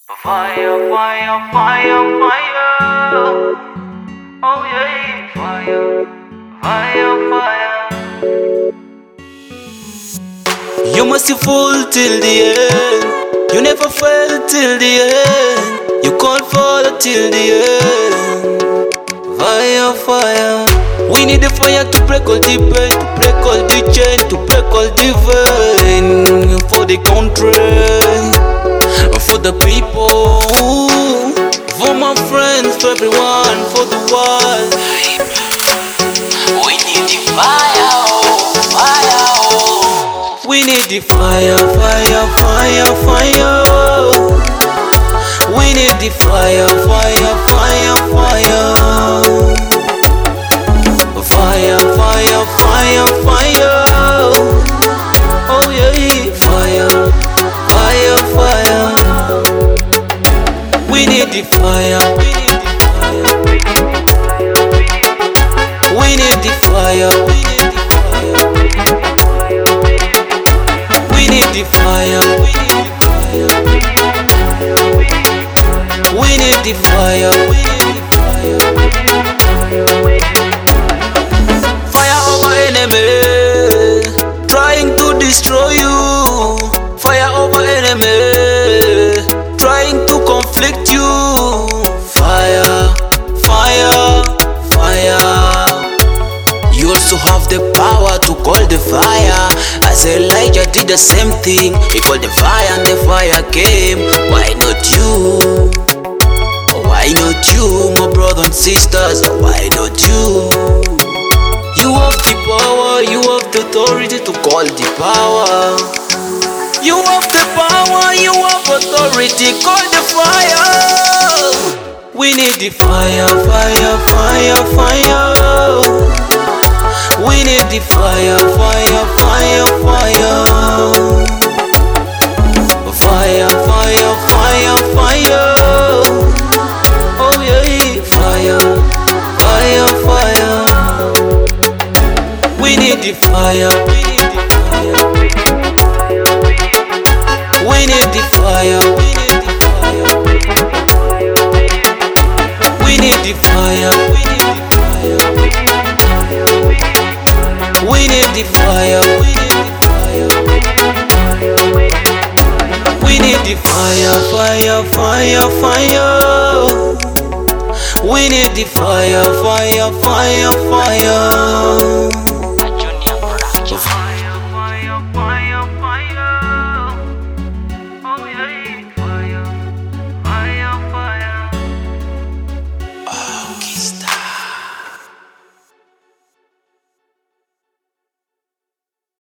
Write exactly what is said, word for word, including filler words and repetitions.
Fire, fire, fire, fire. Oh yeah, fire, fire, fire. You must fall till the end. You never fail till the end. You can't fall till the end. Fire, fire. We need the fire to break all the pain, to break all the chain, to break all the vein. For the country, for the people, for my friends, for everyone, for the world. We need the fire, oh, fire, oh. We need the fire, fire, fire, fire. We need the fire, fire, fire, fire. Fire, fire, fire, fire. Oh yeah, fire, fire, fire. We need the fire. We need the fire. We need the fire. We need the fire. Fire over enemy trying to destroy you. Fire over enemy trying to conflict you. Fire, fire, fire. You also have the power to call the fire, as Elijah did the same thing. He called the fire and the fire came. Why not you? Why not you, my brothers and sisters? Why not you? You have the power, you have the authority to call the power. You have the power, you have authority, call the fire. We need the fire, fire, fire, fire. We need the fire, fire, fire, fire. Fire, fire, fire, fire. Oh yeah, fire, fire, fire. We need the fire. We need the fire. We need the fire. We need the fire. We need the fire, fire, fire, fire. We need the fire, fire, fire, fire.